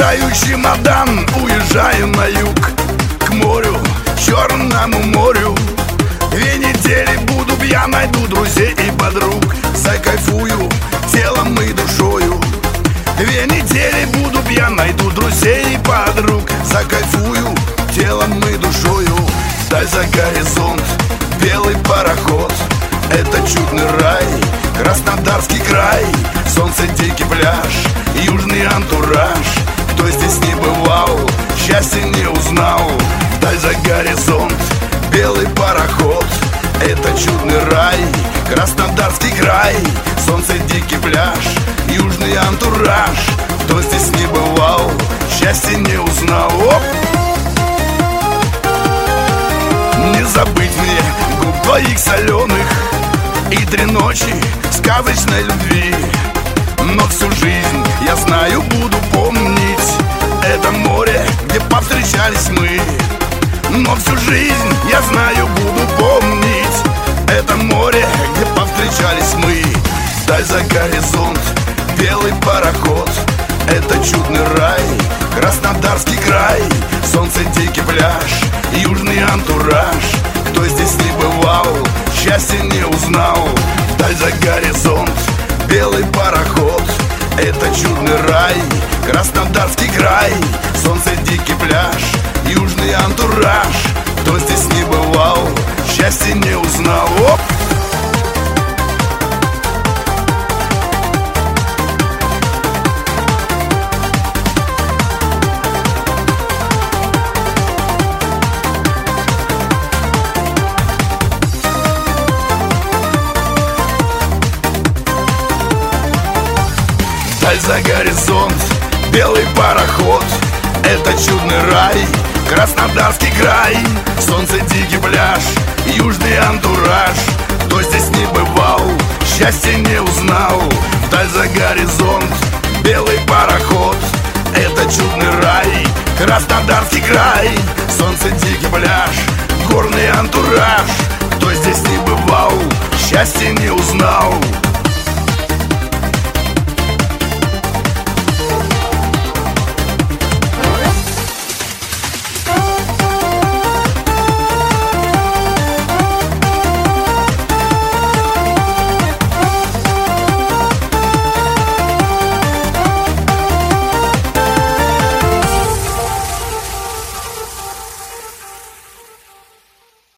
Собираю чемодан, уезжаю на юг, к морю, Черному морю. 2 недели буду пьян, найду друзей и подруг, закайфую телом и душою. 2 недели буду пьян, найду друзей и подруг, закайфую телом и душою. Даль за горизонт, белый пароход, это чудный рай, Краснодарский край. Солнце, дикий пляж, южный антураж. Кто здесь не бывал, счастья не узнал. Даль за горизонт, белый пароход, это чудный рай, Краснодарский край. Солнце, дикий пляж, южный антураж. Кто здесь не бывал, счастья не узнал. Оп! Не забыть мне губ твоих соленых и 3 ночи сказочной любви. Но всю жизнь, я знаю, буду помнить это море, где повстречались мы. Но всю жизнь, я знаю, буду помнить это море, где повстречались мы. Даль за горизонт, белый пароход, это чудный рай, Краснодарский край. Солнце, дикий пляж, южный антураж. Кто здесь не бывал, счастья не узнал. Даль за горизонт, белый пароход, это чудный рай, Краснодарский край. Солнце, дикий пляж, южный антураж. Кто здесь не бывал, счастья не узнал. Оп! Даль за горизонт, белый пароход, это чудный рай, Краснодарский край. Солнце, дикий пляж, южный антураж. Кто здесь не бывал, счастья не узнал. Даль за горизонт, белый пароход, это чудный рай, Краснодарский край. Солнце, дикий пляж, горный антураж. Кто здесь не бывал, счастья не узнал.